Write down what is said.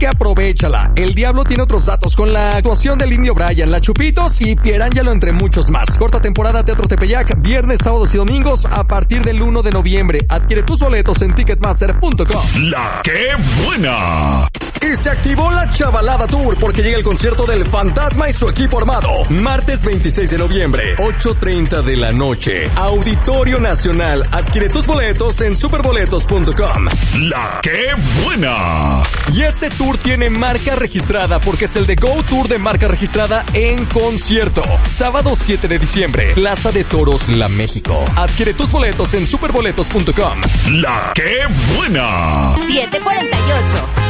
que aprovéchala. El Diablo tiene otros datos con la actuación del Indio Bryan, La Chupitos y Pierangelo, entre muchos más. Corta temporada Teatro Tepeyac, viernes, sábados y domingos a partir del 1 de noviembre. Adquiere tus boletos en ticketmaster.com. ¡La qué buena! Y se activó la Chavalada Tour porque llega el concierto del Fantasma y su equipo armado. Martes 26 de noviembre, 8:30 de la noche. Auditorio Nacional. Adquiere tus boletos en superboletos.com. ¡La qué buena! Y este tour tiene marca registrada porque es el de Go Tour de marca registrada en concierto. Sábado 7 de diciembre, Plaza de Toros, La México. Adquiere tus boletos en superboletos.com. ¡La qué buena! 7:48.